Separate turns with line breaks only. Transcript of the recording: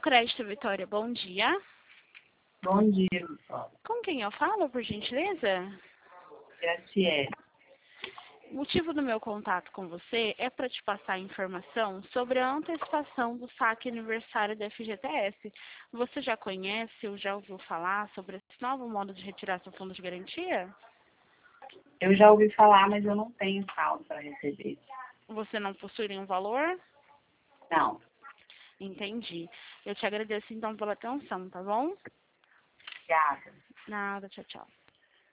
Crédito Vitória, bom dia.
Bom dia, Vitória.
Com quem eu falo, por gentileza?
Graciele.
O motivo do meu contato com você é para te passar informação sobre a antecipação do saque aniversário da FGTS. Você já conhece ou já ouviu falar sobre esse novo modo de retirar seu fundo de garantia?
Eu já ouvi falar, mas eu não tenho saldo para receber.
Você não possui nenhum valor?
Não.
Entendi. Eu te agradeço então pela atenção, tá bom?
Obrigada.
Nada, tchau, tchau.